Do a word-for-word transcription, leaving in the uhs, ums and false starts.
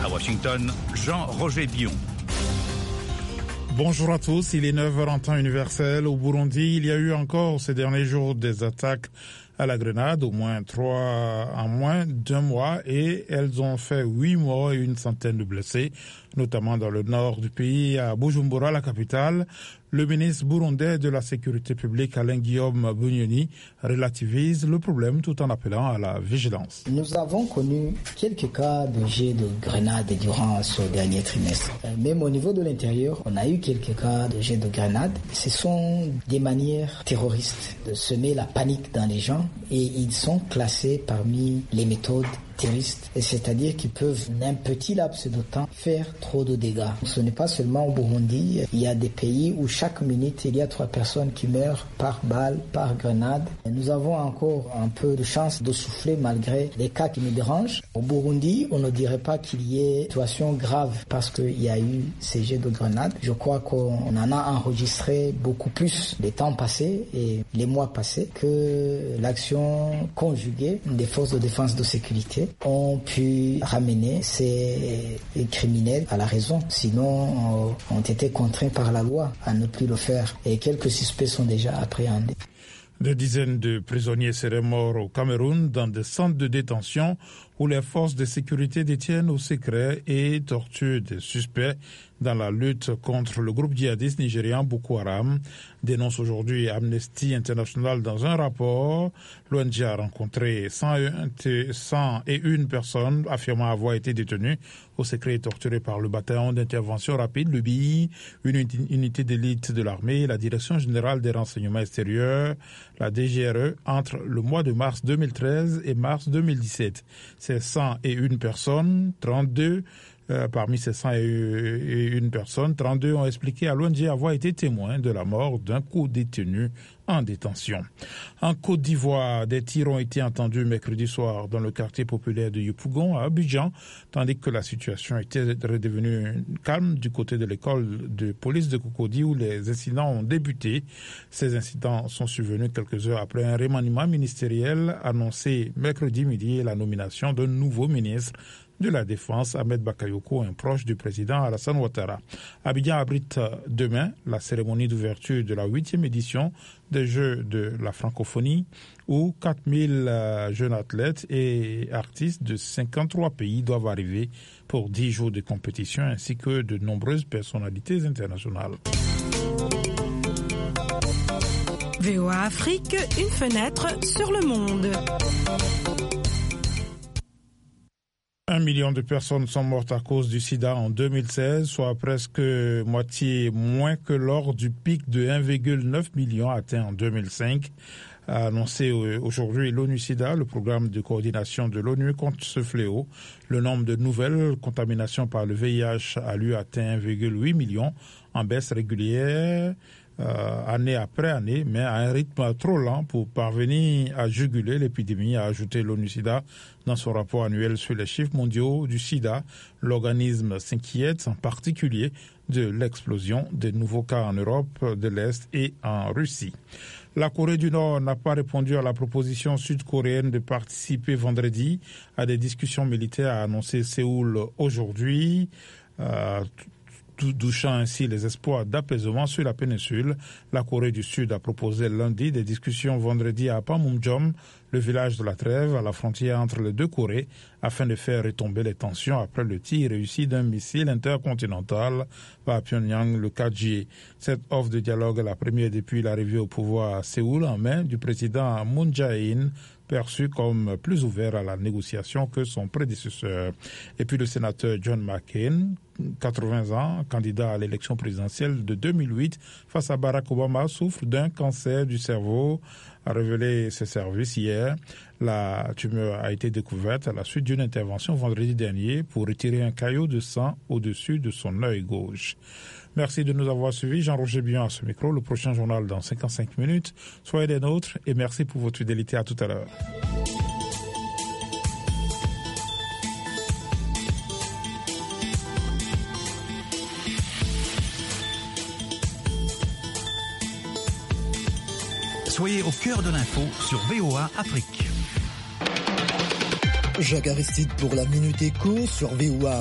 À Washington, Jean-Roger Bion. Bonjour à tous, il est neuf heures en temps universel. Au Burundi, il y a eu encore ces derniers jours des attaques à la grenade, au moins trois en moins d'un mois, et elles ont fait huit morts et une centaine de blessés, notamment dans le nord du pays, à Bujumbura, la capitale. Le ministre burundais de la Sécurité publique, Alain Guillaume Bunyoni, relativise le problème tout en appelant à la vigilance. Nous avons connu quelques cas de jets de grenades durant ce dernier trimestre. Même au niveau de l'intérieur, on a eu quelques cas de jets de grenades. Ce sont des manières terroristes de semer la panique dans les gens et ils sont classés parmi les méthodes terroristes, c'est-à-dire qu'ils peuvent, en un petit laps de temps, faire trop de dégâts. Ce n'est pas seulement au Burundi, il y a des pays où chaque minute, il y a trois personnes qui meurent par balle, par grenade. Et nous avons encore un peu de chance de souffler malgré les cas qui nous dérangent. Au Burundi, on ne dirait pas qu'il y ait une situation grave parce qu'il y a eu ces jets de grenades. Je crois qu'on en a enregistré beaucoup plus les temps passés et les mois passés que l'action conjuguée des forces de défense de sécurité ont pu ramener ces criminels à la raison. Sinon, euh, ont été contraints par la loi à ne plus le faire. Et quelques suspects sont déjà appréhendés. Des dizaines de prisonniers seraient morts au Cameroun dans des centres de détention où les forces de sécurité détiennent au secret et torturent des suspects dans la lutte contre le groupe djihadiste nigérian Boko Haram, dénonce aujourd'hui Amnesty International dans un rapport. L'O N G a rencontré cent et une personnes affirmant avoir été détenues au secret et torturées par le bataillon d'intervention rapide, le B I, une unité d'élite de l'armée, la Direction générale des renseignements extérieurs, la D G R E, entre le mois de mars deux mille treize et mars deux mille dix-sept. Ces cent et une personnes, trente-deux Euh, parmi ces cent et une personnes, trente-deux ont expliqué à l'O N G avoir été témoins de la mort d'un co-détenu en détention. En Côte d'Ivoire, des tirs ont été entendus mercredi soir dans le quartier populaire de Yopougon à Abidjan, tandis que la situation était redevenue calme du côté de l'école de police de Cocody où les incidents ont débuté. Ces incidents sont survenus quelques heures après un remaniement ministériel annoncé mercredi midi et la nomination d'un nouveau ministre de la Défense, Ahmed Bakayoko, un proche du président Alassane Ouattara. Abidjan abrite demain la cérémonie d'ouverture de la huitième édition des Jeux de la francophonie où quatre mille jeunes athlètes et artistes de cinquante-trois pays doivent arriver pour dix jours de compétition ainsi que de nombreuses personnalités internationales. V O A Afrique, une fenêtre sur le monde. Un million de personnes sont mortes à cause du sida en deux mille seize, soit presque moitié moins que lors du pic de un virgule neuf million atteint en deux mille cinq. A annoncé aujourd'hui l'ONU-SIDA, le programme de coordination de l'ONU contre ce fléau. Le nombre de nouvelles contaminations par le V I H a lui atteint un virgule huit million en baisse régulière. Euh, année après année, mais à un rythme trop lent pour parvenir à juguler l'épidémie, a ajouté l'ONU-SIDA dans son rapport annuel sur les chiffres mondiaux du sida. L'organisme s'inquiète en particulier de l'explosion des nouveaux cas en Europe de l'Est et en Russie. La Corée du Nord n'a pas répondu à la proposition sud-coréenne de participer vendredi à des discussions militaires, a annoncé Séoul aujourd'hui. Euh, douchant ainsi les espoirs d'apaisement sur la péninsule. La Corée du Sud a proposé lundi des discussions vendredi à Panmunjom, le village de la trêve à la frontière entre les deux Corées, afin de faire retomber les tensions après le tir réussi d'un missile intercontinental par Pyongyang le quatre juillet. Cette offre de dialogue est la première depuis l'arrivée au pouvoir à Séoul en mai du président Moon Jae-in, perçu comme plus ouvert à la négociation que son prédécesseur. Et puis le sénateur John McCain, quatre-vingts ans, candidat à l'élection présidentielle de deux mille huit face à Barack Obama, souffre d'un cancer du cerveau, a révélé ses services hier. La tumeur a été découverte à la suite d'une intervention vendredi dernier pour retirer un caillot de sang au-dessus de son œil gauche. Merci de nous avoir suivis. Jean-Roger Bion à ce micro. Le prochain journal dans cinquante-cinq minutes. Soyez des nôtres et merci pour votre fidélité. À tout à l'heure. Soyez au cœur de l'info sur V O A Afrique. Jacques Aristide pour la Minute Éco sur V O A.